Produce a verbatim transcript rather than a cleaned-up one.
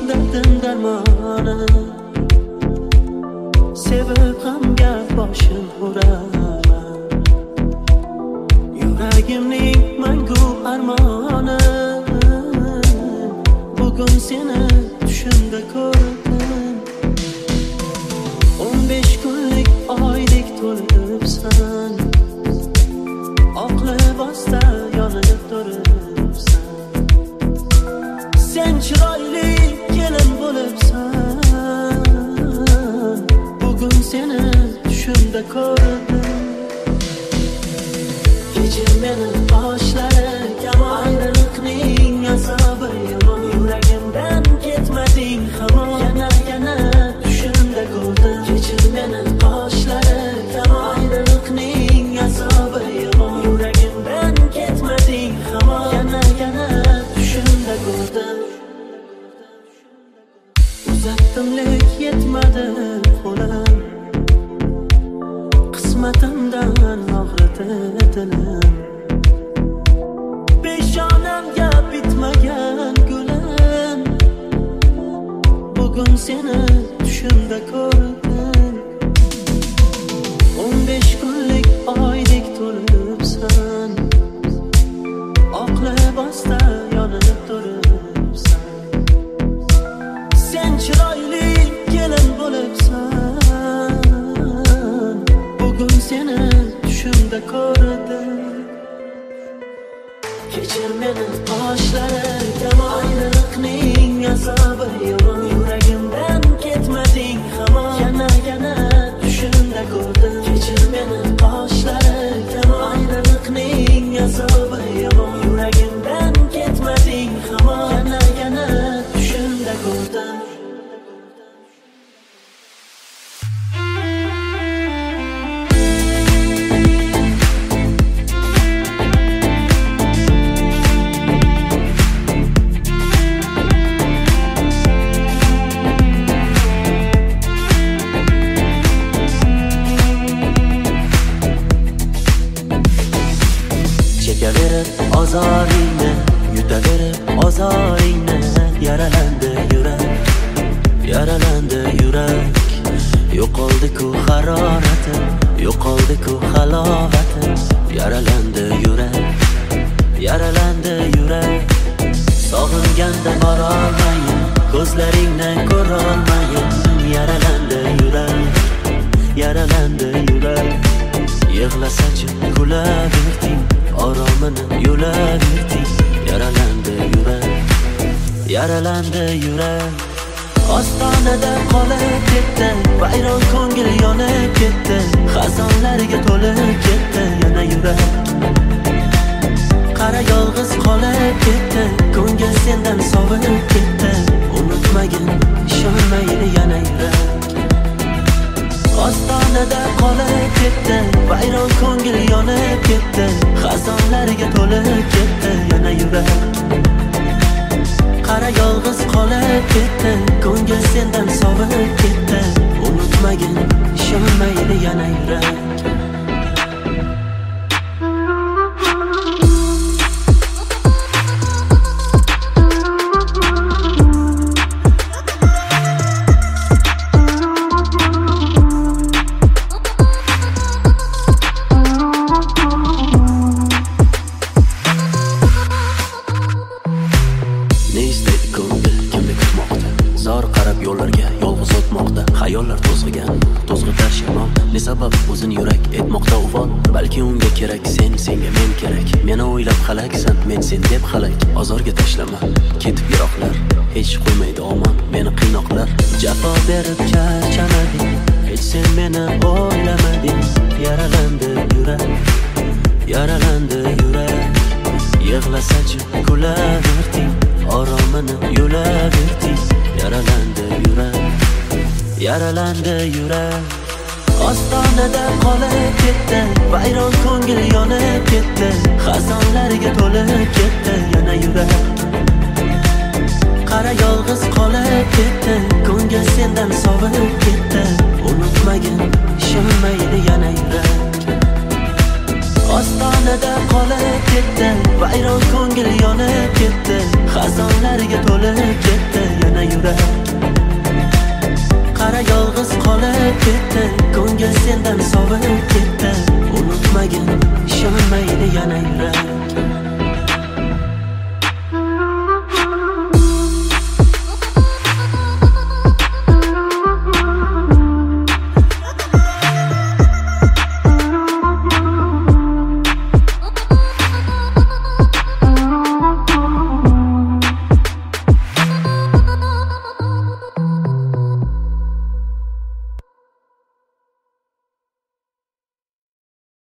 derdim darmoni, sevib g'amga boshim uraman. Yuragimning mangu armoni, bugun seni tushimda ko'rdim. O'n besh kunlik oydek to'libsan, oq libosda yonib turibsan. Sen chiroyli kelin bo'libsan, bugun seni tushimda ko'rdim. Kechir meni boshlari kamon, ayriliqning azobi yomon. Yuragimdan ketmading hamon, yana yana tushimda ko'rdim. Kechir meni boshlari kamon, ayriliqning azobi yomon. Yuragimdan ketmading hamon, yana yana tushimda ko'rdim. Uzatdim lek yetmadi qo'lim, qismatimdan og'ridi dilim. Peshonamga bitmagan gulim, bugun seni tushimda ko'rdim. O'n besh kunlik oydek to'libsan, oq libosda yonib turibsan. Sen chiroyli kelin bo'libsan, bugun seni tushimda ko'rdim. Kechir meni boshlari kamon, ayriliqning azobi yomon. Yuragimdan ketmading hamon, yana yana tushimda ko'rdim. Kechir meni boshlari kamon, ayriliqning azobi yomon. Yuragimdan ketmading hamon, yana yana tushimda ko'rdim. Chekaverib ozoringni, yutaverib ozoringni. Yaralandi yurak, yaralandi yurak. Yo'qoldi-ku harorati, yo'qoldi-ku halovati. Yaralandi yurak, yaralandi yurak. Sog'inganda borolmayin, ko'zlaringni ko'rolmayin. Yaralandi yurak, yaralandi yurak. Yig'lasachi kulaverding, oromini yo'laverding. Yaralandi yurak, yaralandi yurak. Ostonada qolib ketdi, vayron ko'ngil yonib ketdi. Xazonlarga to'lib ketdi yana yurak. Qara yolg'iz qolib ketdi, ko'ngil sendan sovib ketdi. Unutmagin, ishonmaydi yana yurak. Ostonada qolib ketdi, vayron ko'ngil yonib ketdi. Xazonlarga to'lib ketdi yana yurak. Qara yolg'iz qolib ketdi, ko'ngil sendan sovib ketdi. Unutmagin, ishonmaydi yana yurak. Hayollar to'zg'igan, to'zg'itar shamol. Ne sabab o'zin yurak etmoqda uvol. Balki unga kerak sen, senga men kerak. Meni o'ylab xalaksan, men sen deb xalak. Ozorga tashlama, ketib yiroqlar. Hech qo'ymaydi omon meni qiynoqlar. Jafo berib charchamading, hech sen meni o'ylamading. Yaralandi yurak, yaralandi yurak. Yig'lasachi kulaverding, oromini yo'laverding. Yaralandi yurak, yaralandi yurak. Ostonada qolib ketdi, vayron ko'ngil yonib ketdi. Xazonlarga to'lib ketdi yana yurak. Qara yolg'iz qolib ketdi, ko'ngil sendan sovib ketdi. Unutmagin, ishonmaydi yana yurak. Ostonada qolib ketdi, vayron ko'ngil yonib ketdi. Xazonlarga to'lib ketdi yana yurak. yana yolg'iz qolib ketdi, ko'ngil sendan sovib ketdi. Unutmagin, ishonmaydi yana yurak.